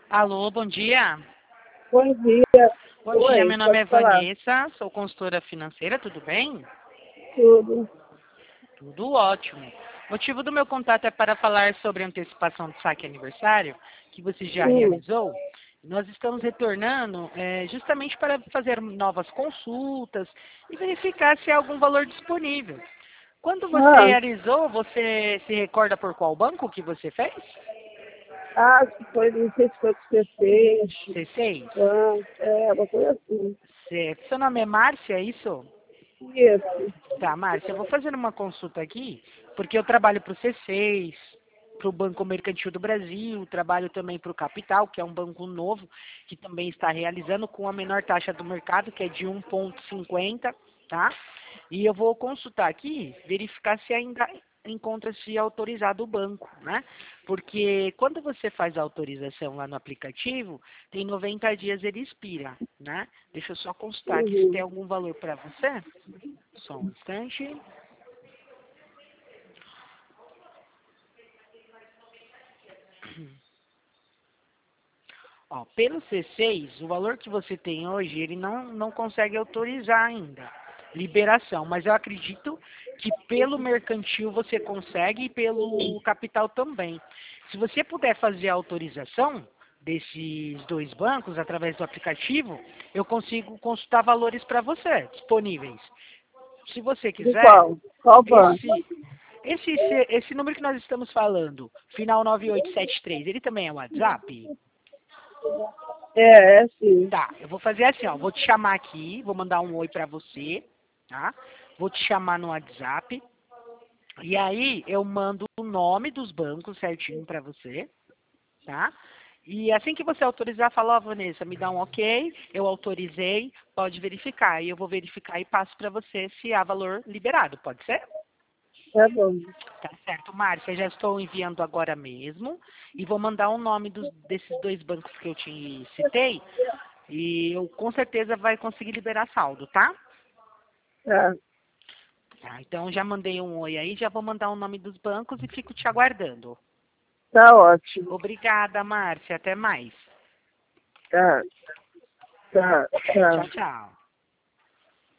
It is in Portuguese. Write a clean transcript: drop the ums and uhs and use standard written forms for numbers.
Alô, bom dia. Bom dia. Bom dia, Oi, meu nome pode é falar. Vanessa, sou consultora financeira, tudo bem? Tudo. Tudo ótimo. O motivo do meu contato é para falar sobre a antecipação do saque aniversário, que você já Hum. realizou. Nós estamos retornando justamente para fazer novas consultas e verificar se há algum valor disponível. Quando você Ah, realizou, você se recorda por qual banco que você fez? acho que foi, não sei se foi com C6. C6? Uma coisa assim. Certo. Seu nome é Márcia, é isso? Isso. Tá, Márcia, eu vou fazer uma consulta aqui, porque eu trabalho para o C6, para o Banco Mercantil do Brasil, trabalho também para o Capital, que é um banco novo, que também está realizando com a menor taxa do mercado, que é de 1,50, tá? E eu vou consultar aqui, verificar se ainda encontra-se autorizado o banco, né? Porque quando você faz a autorização lá no aplicativo, tem 90 dias ele expira, né? Deixa eu só consultar aqui se tem Uhum. algum valor para você. Só um instante. Ó, pelo C6, o valor que você tem hoje, ele não consegue autorizar ainda liberação, mas eu acredito que pelo mercantil você consegue e pelo capital também. Se você puder fazer a autorização desses dois bancos através do aplicativo, eu consigo consultar valores para você disponíveis. Se você De quiser, qual? Qual banco? esse esse número que nós estamos falando, final 9873, ele também é WhatsApp? É sim. Tá, eu vou fazer assim, ó, vou te chamar aqui, vou mandar um oi pra você, tá? Vou te chamar no WhatsApp, e aí eu mando o nome dos bancos certinho pra você, tá? E assim que você autorizar, fala, ó, Vanessa, me dá um ok, eu autorizei, pode verificar. E eu vou verificar e passo pra você se há valor liberado, pode ser? Tá bom. Tá certo, Márcia, já estou enviando agora mesmo e vou mandar o nome desses dois bancos que eu te citei e eu com certeza vai conseguir liberar saldo, tá? Tá. Tá, então já mandei um oi aí, já vou mandar o nome dos bancos e fico te aguardando. Tá ótimo. Obrigada, Márcia, até mais. Tá. Tá. Tchau, Tá. tchau.